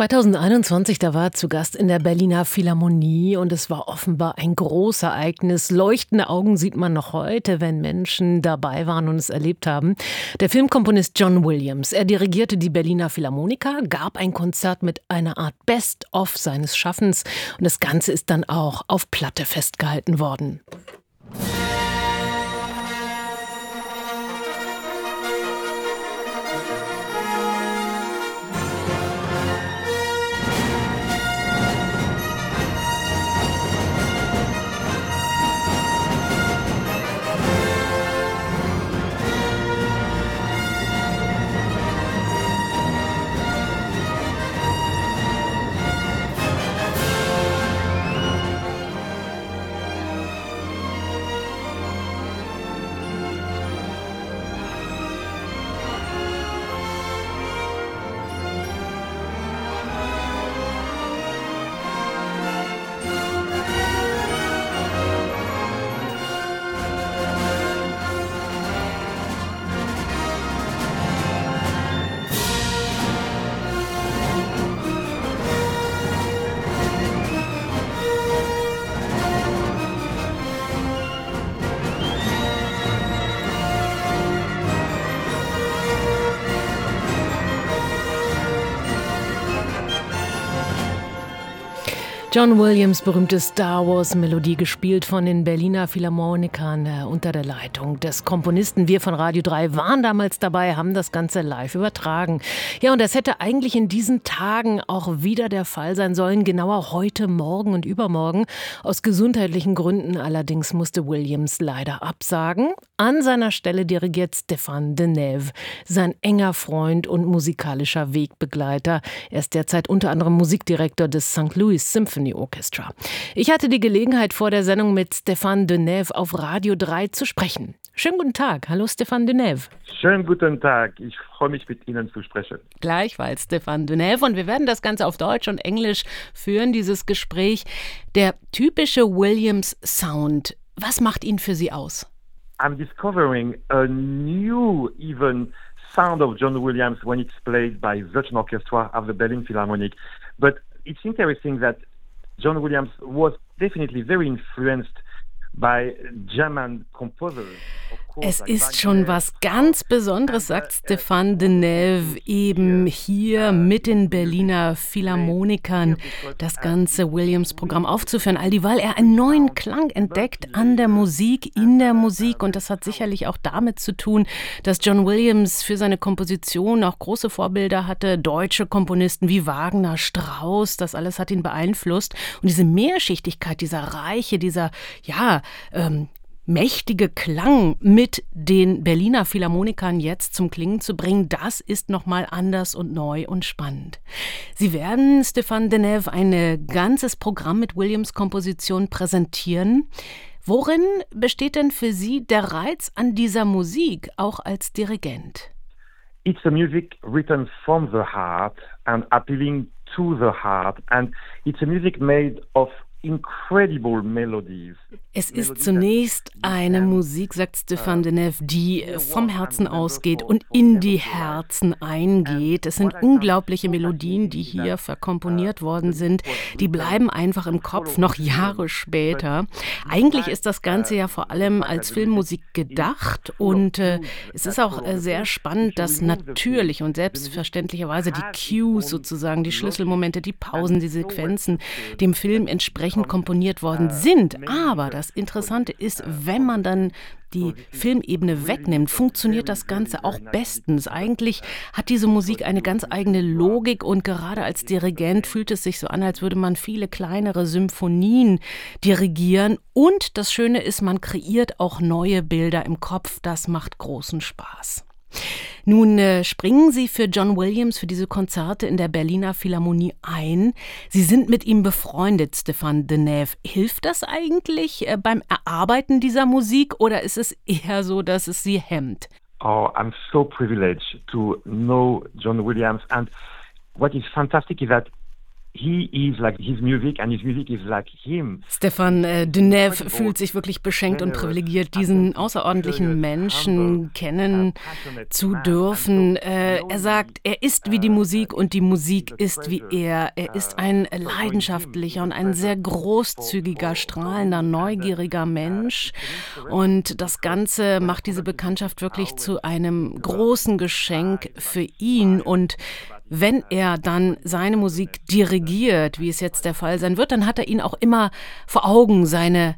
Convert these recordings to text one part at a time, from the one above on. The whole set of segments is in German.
2021, da war er zu Gast in der Berliner Philharmonie und es war offenbar ein Großereignis. Leuchtende Augen sieht man noch heute, wenn Menschen dabei waren und es erlebt haben. Der Filmkomponist John Williams, er dirigierte die Berliner Philharmoniker, gab ein Konzert mit einer Art Best-of seines Schaffens und das Ganze ist dann auch auf Platte festgehalten worden. John Williams' berühmte Star Wars-Melodie, gespielt von den Berliner Philharmonikern unter der Leitung des Komponisten. Wir von Radio 3 waren damals dabei, haben das Ganze live übertragen. Ja, und das hätte eigentlich in diesen Tagen auch wieder der Fall sein sollen, genauer heute, morgen und übermorgen. Aus gesundheitlichen Gründen allerdings musste Williams leider absagen. An seiner Stelle dirigiert Stéphane Denève, sein enger Freund und musikalischer Wegbegleiter. Er ist derzeit unter anderem Musikdirektor des St. Louis Symphony Orchestra. Ich hatte die Gelegenheit, vor der Sendung mit Stéphane Denève auf Radio 3 zu sprechen. Schönen guten Tag. Hallo Stéphane Denève. Schönen guten Tag. Ich freue mich, mit Ihnen zu sprechen. Gleichfalls Stéphane Denève. Und wir werden das Ganze auf Deutsch und Englisch führen, dieses Gespräch. Der typische Williams-Sound, was macht ihn für Sie aus? I'm discovering a new even sound of John Williams when it's played by such an orchestra of the Berlin Philharmonic. But it's interesting that John Williams was definitely very influenced by German composers. Es ist schon was ganz Besonderes, sagt Stéphane Denève, eben hier mit den Berliner Philharmonikern das ganze Williams-Programm aufzuführen, all dieweil er einen neuen Klang entdeckt an der Musik, in der Musik. Und das hat sicherlich auch damit zu tun, dass John Williams für seine Komposition auch große Vorbilder hatte, deutsche Komponisten wie Wagner, Strauss, das alles hat ihn beeinflusst. Und diese Mehrschichtigkeit, dieser reiche, dieser, mächtige Klang mit den Berliner Philharmonikern jetzt zum Klingen zu bringen, das ist nochmal anders und neu und spannend. Sie werden, Stéphane Denève, ein ganzes Programm mit Williams-Komposition präsentieren. Worin besteht denn für Sie der Reiz an dieser Musik, auch als Dirigent? It's a music written from the heart and appealing to the heart, and it's a music made of incredible melodies. Es ist zunächst eine Musik, sagt Stéphane Denève, die vom Herzen ausgeht und in die Herzen eingeht. Es sind unglaubliche Melodien, die hier verkomponiert worden sind. Die bleiben einfach im Kopf, noch Jahre später. Eigentlich ist das Ganze ja vor allem als Filmmusik gedacht und es ist auch sehr spannend, dass natürlich und selbstverständlicherweise die Cues sozusagen, die Schlüsselmomente, die Pausen, die Sequenzen dem Film entsprechend komponiert worden sind. Aber das Interessante ist, wenn man dann die Filmebene wegnimmt, funktioniert das Ganze auch bestens. Eigentlich hat diese Musik eine ganz eigene Logik und gerade als Dirigent fühlt es sich so an, als würde man viele kleinere Symphonien dirigieren. Und das Schöne ist, man kreiert auch neue Bilder im Kopf. Das macht großen Spaß. Nun springen Sie für John Williams für diese Konzerte in der Berliner Philharmonie ein. Sie sind mit ihm befreundet, Stéphane Denève. Hilft das eigentlich beim Erarbeiten dieser Musik oder ist es eher so, dass es Sie hemmt? Oh, I'm so privileged to know John Williams, and what is fantastic is that he is like his music and his music is like him. Stéphane Denève fühlt sich wirklich beschenkt und privilegiert, diesen außerordentlichen Menschen kennen zu dürfen. Er sagt, er ist wie die Musik und die Musik ist wie er. Er ist ein leidenschaftlicher und ein sehr großzügiger, strahlender, neugieriger Mensch. Und das Ganze macht diese Bekanntschaft wirklich zu einem großen Geschenk für ihn. Und wenn er dann seine Musik dirigiert, wie es jetzt der Fall sein wird, dann hat er ihn auch immer vor Augen, sein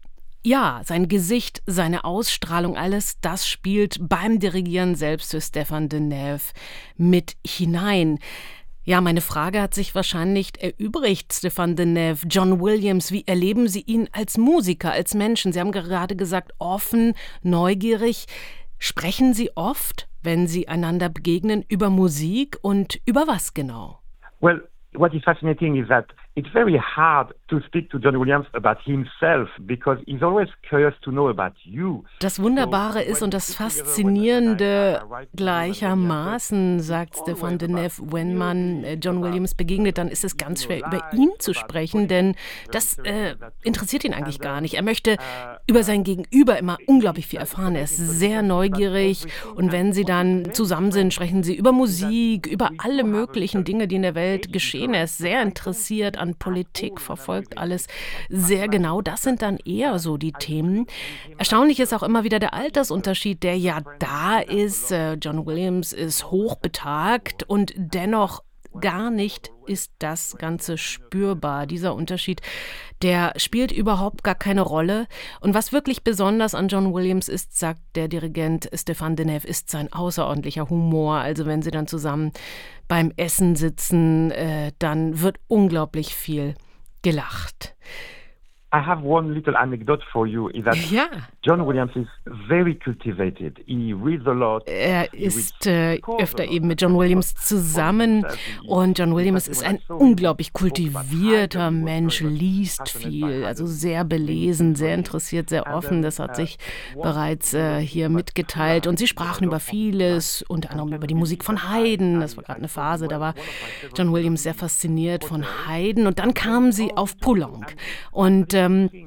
Gesicht, seine Ausstrahlung, alles das spielt beim Dirigieren selbst für Stéphane Denève mit hinein. Ja, meine Frage hat sich wahrscheinlich erübrigt, Stéphane Denève. John Williams, wie erleben Sie ihn als Musiker, als Menschen? Sie haben gerade gesagt, offen, neugierig. Sprechen Sie oft, wenn Sie einander begegnen, über Musik und über was genau? Well, what is fascinating is that it's very hard to speak to John Williams about himself because he's always curious to know about you. Das Wunderbare ist und das Faszinierende gleichermaßen, sagt Stéphane Denève, wenn man John Williams begegnet, dann ist es ganz schwer, über ihn zu sprechen, denn das interessiert ihn eigentlich gar nicht. Er möchte über sein Gegenüber immer unglaublich viel erfahren. Er ist sehr neugierig und wenn sie dann zusammen sind, sprechen sie über Musik, über alle möglichen Dinge, die in der Welt geschehen. Er ist sehr interessiert an Politik, verfolgt alles sehr genau. Das sind dann eher so die Themen. Erstaunlich ist auch immer wieder der Altersunterschied, der ja da ist. John Williams ist hochbetagt und dennoch gar nicht ist das Ganze spürbar. Dieser Unterschied, der spielt überhaupt gar keine Rolle. Und was wirklich besonders an John Williams ist, sagt der Dirigent Stéphane Denève, ist sein außerordentlicher Humor. Also wenn sie dann zusammen beim Essen sitzen, dann wird unglaublich viel gelacht. I have one little anecdote for you. Is that John Williams is very cultivated. He reads a lot. Er ist öfter eben mit John Williams zusammen und John Williams ist ein unglaublich kultivierter Mensch, liest viel, also sehr belesen, sehr interessiert, sehr offen. Das hat sich bereits hier mitgeteilt und sie sprachen über vieles, unter anderem über die Musik von Haydn. Das war gerade eine Phase, da war John Williams sehr fasziniert von Haydn und dann kamen sie auf Poulenc und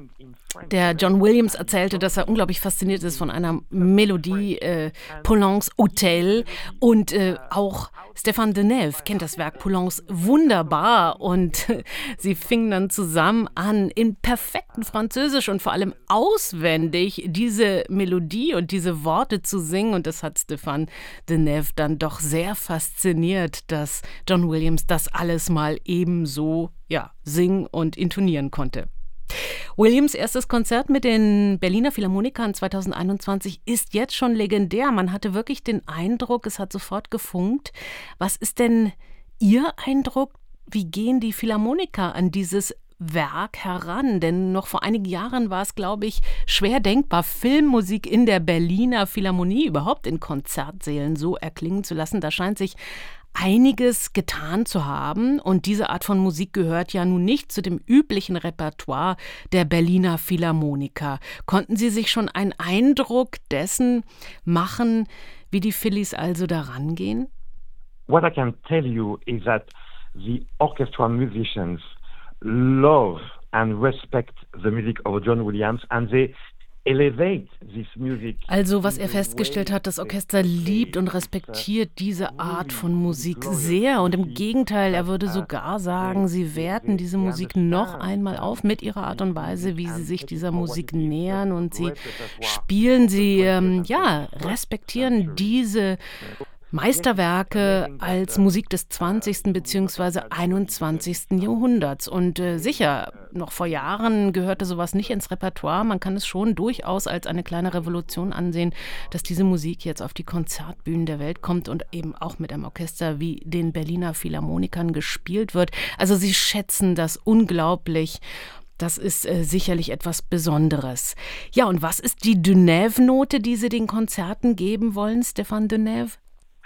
der John Williams erzählte, dass er unglaublich fasziniert ist von einer Melodie, Poulencs Hotel. Und auch Stéphane Denève kennt das Werk Poulencs wunderbar. Und sie fingen dann zusammen an, in perfektem Französisch und vor allem auswendig diese Melodie und diese Worte zu singen. Und das hat Stéphane Denève dann doch sehr fasziniert, dass John Williams das alles mal ebenso singen und intonieren konnte. Williams' erstes Konzert mit den Berliner Philharmonikern 2021 ist jetzt schon legendär. Man hatte wirklich den Eindruck, es hat sofort gefunkt. Was ist denn Ihr Eindruck? Wie gehen die Philharmoniker an dieses Werk heran? Denn noch vor einigen Jahren war es, glaube ich, schwer denkbar, Filmmusik in der Berliner Philharmonie überhaupt in Konzertsälen so erklingen zu lassen. Da scheint sich einiges getan zu haben und diese Art von Musik gehört ja nun nicht zu dem üblichen Repertoire der Berliner Philharmoniker. Konnten Sie sich schon einen Eindruck dessen machen, wie die Phillies also daran gehen? What I can tell you is that the orchestra musicians love and respect the music of John Williams and they elevate this music. Also was er festgestellt hat, das Orchester liebt und respektiert diese Art von Musik sehr und im Gegenteil, er würde sogar sagen, sie werten diese Musik noch einmal auf mit ihrer Art und Weise, wie sie sich dieser Musik nähern und sie spielen, sie respektieren diese Meisterwerke als Musik des 20. bzw. 21. Jahrhunderts. Und sicher, noch vor Jahren gehörte sowas nicht ins Repertoire. Man kann es schon durchaus als eine kleine Revolution ansehen, dass diese Musik jetzt auf die Konzertbühnen der Welt kommt und eben auch mit einem Orchester wie den Berliner Philharmonikern gespielt wird. Also sie schätzen das unglaublich. Das ist sicherlich etwas Besonderes. Ja, und was ist die Denève-Note, die Sie den Konzerten geben wollen, Stéphane Denève?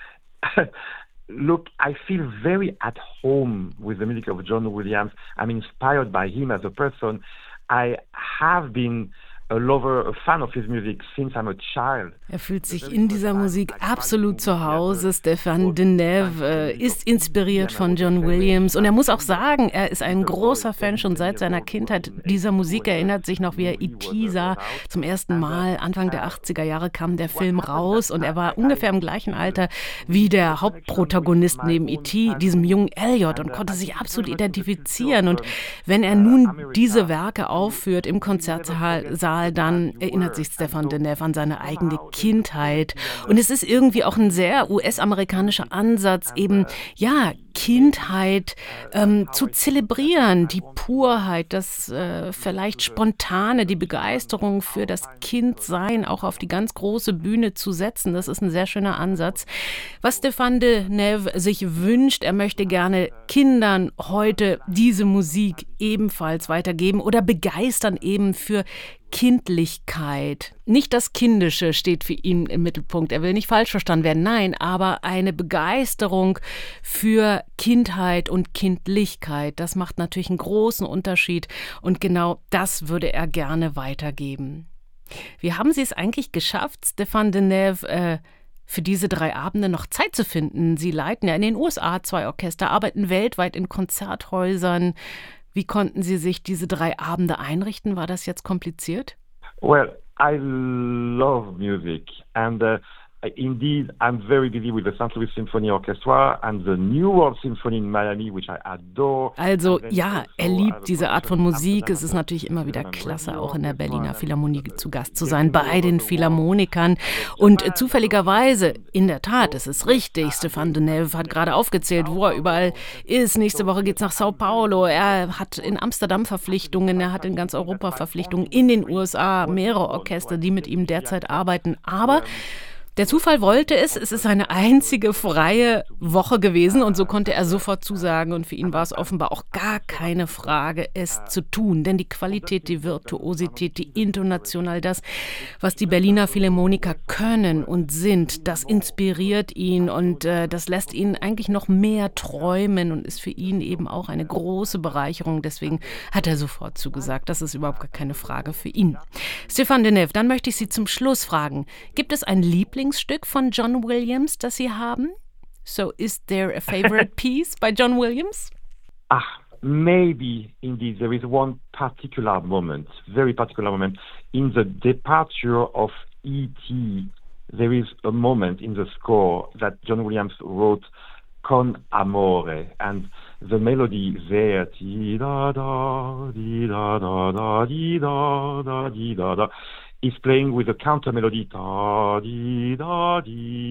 Look, I feel very at home with the music of John Williams. I'm inspired by him as a person. I have been a fan of his music since I'm a child. Er fühlt sich in dieser Musik absolut zu Hause. Stéphane Denève ist inspiriert von John Williams. Und er muss auch sagen, er ist ein großer Fan schon seit seiner Kindheit dieser Musik. Er erinnert sich noch, wie er E.T. sah. Zum ersten Mal, Anfang der 80er Jahre, kam der Film raus. Und er war ungefähr im gleichen Alter wie der Hauptprotagonist neben E.T., diesem jungen Elliot, und konnte sich absolut identifizieren. Und wenn er nun diese Werke aufführt im Konzertsaal, dann erinnert sich Stéphane Denève an seine eigene Kindheit. Und es ist irgendwie auch ein sehr US-amerikanischer Ansatz, eben, ja, Kindheit zu zelebrieren, die Purheit, das vielleicht Spontane, die Begeisterung für das Kindsein auch auf die ganz große Bühne zu setzen. Das ist ein sehr schöner Ansatz. Was Stéphane Denève sich wünscht, er möchte gerne Kindern heute diese Musik ebenfalls weitergeben oder begeistern eben für Kindlichkeit. Nicht das Kindische steht für ihn im Mittelpunkt. Er will nicht falsch verstanden werden, nein, aber eine Begeisterung für Kindheit und Kindlichkeit. Das macht natürlich einen großen Unterschied und genau das würde er gerne weitergeben. Wie haben Sie es eigentlich geschafft, Stéphane Denève, für diese 3 Abende noch Zeit zu finden? Sie leiten ja in den USA 2 Orchester, arbeiten weltweit in Konzerthäusern. Wie konnten Sie sich diese 3 Abende einrichten? War das jetzt kompliziert? Well, I love music and indeed I'm very busy with the St. Louis Symphony Orchestra and the New World Symphony in Miami, which I adore. Also ja, er liebt diese Art von Musik. Es ist natürlich immer wieder klasse, auch in der Berliner Philharmonie zu Gast zu sein, bei den Philharmonikern. Und zufälligerweise, in der Tat, es ist richtig, Stéphane Denève hat gerade aufgezählt, wo er überall ist. Nächste Woche geht es nach Sao Paulo. Er hat in Amsterdam Verpflichtungen, er hat in ganz Europa Verpflichtungen, in den USA mehrere Orchester, die mit ihm derzeit arbeiten. Aber der Zufall wollte es ist eine einzige freie Woche gewesen und so konnte er sofort zusagen und für ihn war es offenbar auch gar keine Frage, es zu tun, denn die Qualität, die Virtuosität, die Intonation, das, was die Berliner Philharmoniker können und sind, das inspiriert ihn und das lässt ihn eigentlich noch mehr träumen und ist für ihn eben auch eine große Bereicherung, deswegen hat er sofort zugesagt, das ist überhaupt gar keine Frage für ihn. Stéphane Denève, dann möchte ich Sie zum Schluss fragen, gibt es ein Lieblingsstück von John Williams, das Sie haben? So, is there a favorite piece by John Williams? Maybe indeed there is one particular moment, very particular moment, in the departure of E.T. There is a moment in the score that John Williams wrote, Con Amore, and the melody there, di da da, di da da da, di da da, di da da, is playing with a counter melody, da di da,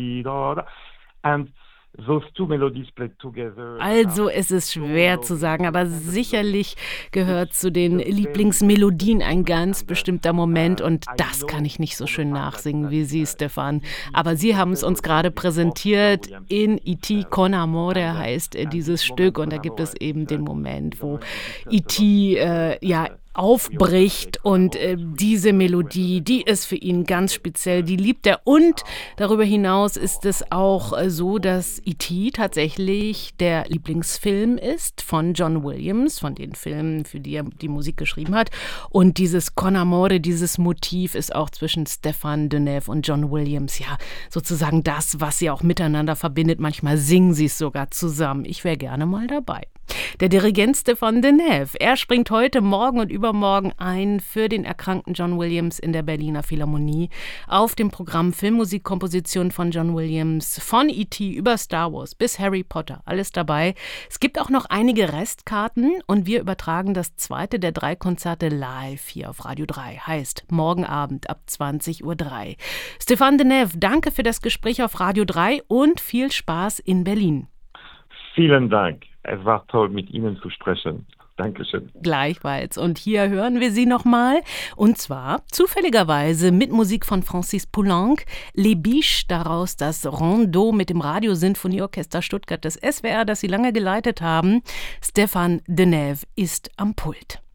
and those 2 melodies played together. Also es ist schwer zu sagen, aber sicherlich gehört zu den Lieblingsmelodien ein ganz bestimmter Moment und das kann ich nicht so schön nachsingen wie Sie, Stéphane. Aber Sie haben es uns gerade präsentiert, in E.T. Con Amore heißt dieses Stück und da gibt es eben den Moment, wo E.T. aufbricht und diese Melodie, die ist für ihn ganz speziell, die liebt er und darüber hinaus ist es auch so, dass E.T. tatsächlich der Lieblingsfilm ist von John Williams, von den Filmen, für die er die Musik geschrieben hat und dieses Con Amore, dieses Motiv ist auch zwischen Stéphane Denève und John Williams, ja, sozusagen das, was sie auch miteinander verbindet, manchmal singen sie es sogar zusammen, ich wäre gerne mal dabei. Der Dirigent Stéphane Denève, er springt heute, morgen und übermorgen ein für den erkrankten John Williams in der Berliner Philharmonie auf dem Programm Filmmusikkomposition von John Williams, von E.T. über Star Wars bis Harry Potter, alles dabei. Es gibt auch noch einige Restkarten und wir übertragen das 2. der 3 Konzerte live hier auf Radio 3, heißt morgen Abend ab 20:03 Uhr. Stéphane Denève, danke für das Gespräch auf Radio 3 und viel Spaß in Berlin. Vielen Dank. Es war toll, mit Ihnen zu sprechen. Dankeschön. Gleichfalls. Und hier hören wir Sie nochmal. Und zwar zufälligerweise mit Musik von Francis Poulenc, Les Biches, daraus das Rondeau mit dem Radiosinfonieorchester Stuttgart des SWR, das Sie lange geleitet haben. Stéphane Denève ist am Pult.